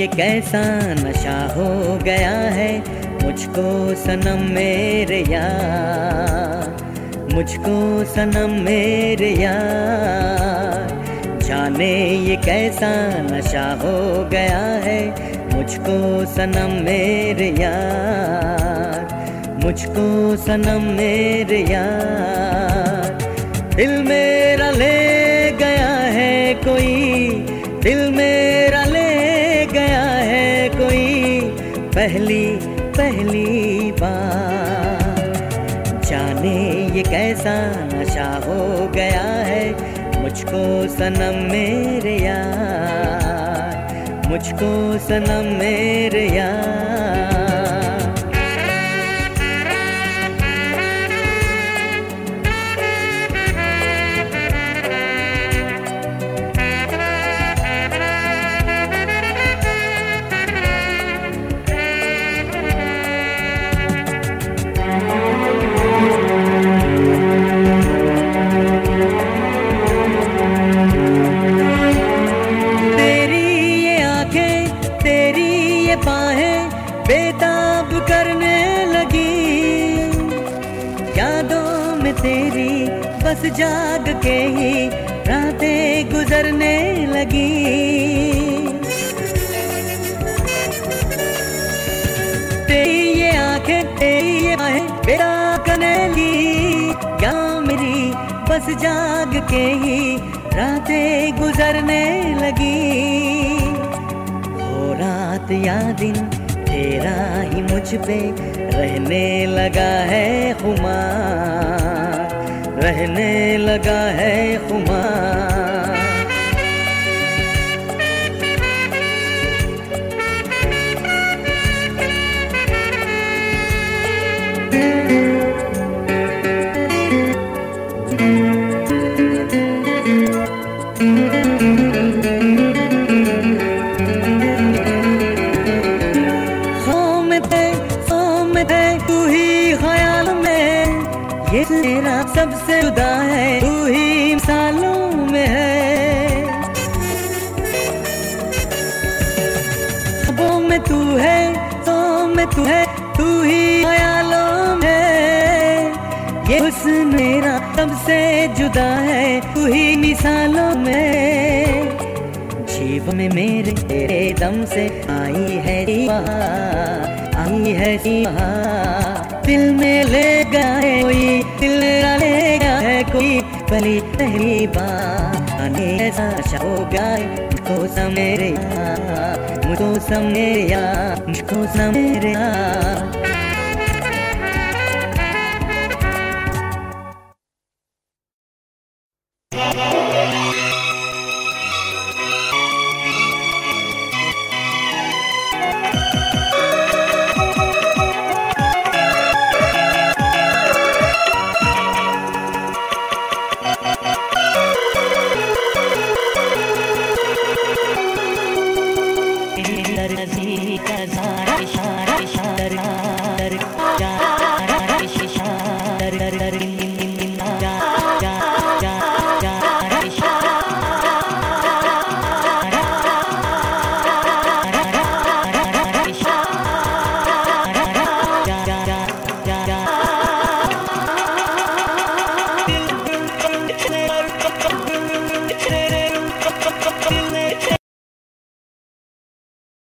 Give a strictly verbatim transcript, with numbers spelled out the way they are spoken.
ये कैसा नशा हो गया है मुझको सनम मेरे यार, मुझको सनम मेरे यार। जाने ये कैसा नशा हो गया है मुझको सनम मेरे यार, मुझको सनम मेरे यार। दिल मेरा ले गया है कोई, दिल मेरा ले गया है कोई पहली पहली बार। जाने ये कैसा नशा हो गया है मुझको सनम मेरे यार, मुझको सनम मेरे यार। बाहें बेताब करने लगी, यादों में तेरी बस जाग के ही रातें गुजरने लगी। तेरी ये आंखें तेरी ये बाहें बेताब करने लगी, या मेरी बस जाग के ही रातें गुजरने लगी। रात या दिन तेरा ही मुझ पे रहने लगा है खुमार, रहने लगा है खुमार। ये तेरा सबसे जुदा है, तू ही मिसालों में है। ख्वाबों में तू है, सो में तू है, तू ही ख्यालों में है। ये हुस्न मेरा सबसे जुदा है, तू ही मिसालों में। जीवन में मेरे तेरे दम से आई है बहार, आई है बहार। दिल में ले गया है कोई, दिल ले गया है कोई पहली पहली बार। आने ऐसा नशा हो गया है मुझको समेरे यार, मुझको समेरे यार, मुझको समेरे यार।